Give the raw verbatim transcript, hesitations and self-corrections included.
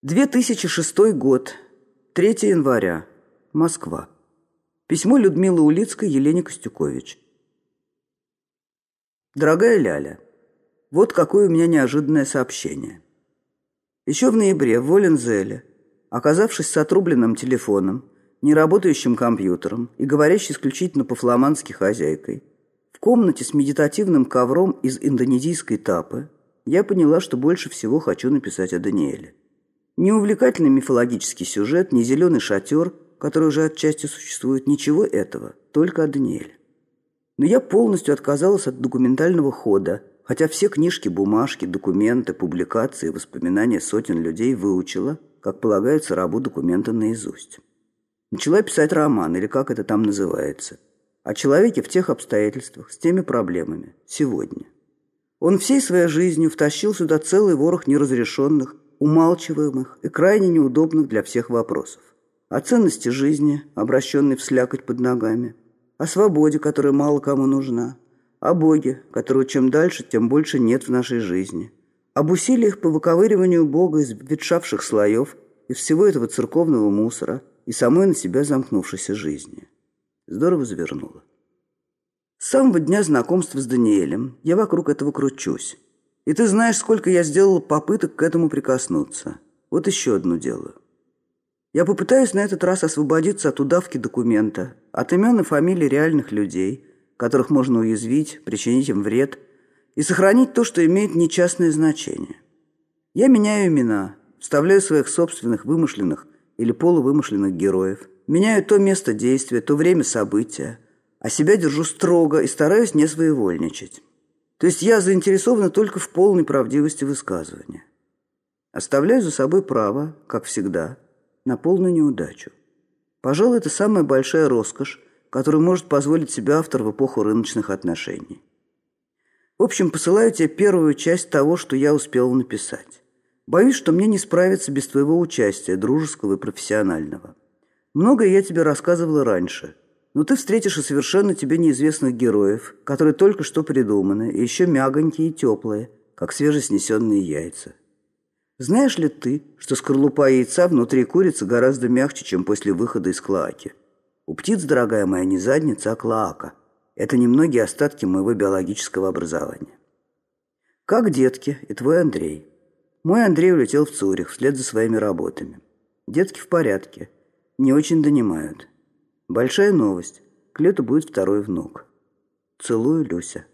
две тысячи шестой год, третьего января, Москва. Письмо Людмилы Улицкой Елене Костюкович. Дорогая Ляля, вот какое у меня неожиданное сообщение. Еще в ноябре в Волензеле, оказавшись с отрубленным телефоном, неработающим компьютером и говорящей исключительно по-фламандски хозяйкой, в комнате с медитативным ковром из индонезийской тапы, я поняла, что больше всего хочу написать о Даниэле. Ни увлекательный мифологический сюжет, ни зеленый шатер, который уже отчасти существует, ничего этого, только о Даниэле. Но я полностью отказалась от документального хода, хотя все книжки, бумажки, документы, публикации и воспоминания сотен людей выучила, как полагается рабу документа наизусть. Начала писать роман, или как это там называется, о человеке в тех обстоятельствах, с теми проблемами, сегодня. Он всей своей жизнью втащил сюда целый ворох неразрешенных, умалчиваемых и крайне неудобных для всех вопросов. О ценности жизни, обращенной в слякоть под ногами, о свободе, которая мало кому нужна, о Боге, которого чем дальше, тем больше нет в нашей жизни, об усилиях по выковыриванию Бога из ветшавших слоев, из всего этого церковного мусора и самой на себя замкнувшейся жизни. Здорово завернула. С самого дня знакомства с Даниэлем я вокруг этого кручусь. И ты знаешь, сколько я сделала попыток к этому прикоснуться. Вот еще одну делаю. Я попытаюсь на этот раз освободиться от удавки документа, от имен и фамилий реальных людей, которых можно уязвить, причинить им вред, и сохранить то, что имеет нечастное значение. Я меняю имена, вставляю своих собственных вымышленных или полувымышленных героев, меняю то место действия, то время события, а себя держу строго и стараюсь не своевольничать. То есть я заинтересована только в полной правдивости высказывания. Оставляю за собой право, как всегда, на полную неудачу. Пожалуй, это самая большая роскошь, которую может позволить себе автор в эпоху рыночных отношений. В общем, посылаю тебе первую часть того, что я успела написать. Боюсь, что мне не справиться без твоего участия, дружеского и профессионального. Многое я тебе рассказывала раньше, но ты встретишь и совершенно тебе неизвестных героев, которые только что придуманы, и еще мягонькие и теплые, как свежеснесенные яйца. Знаешь ли ты, что скорлупа яйца внутри курицы гораздо мягче, чем после выхода из клоаки? У птиц, дорогая моя, не задница, а клоака. Это немногие остатки моего биологического образования. Как детки и твой Андрей. Мой Андрей улетел в Цюрих вслед за своими работами. Детки в порядке, не очень донимают. Большая новость. К лету будет второй внук. Целую, Люся.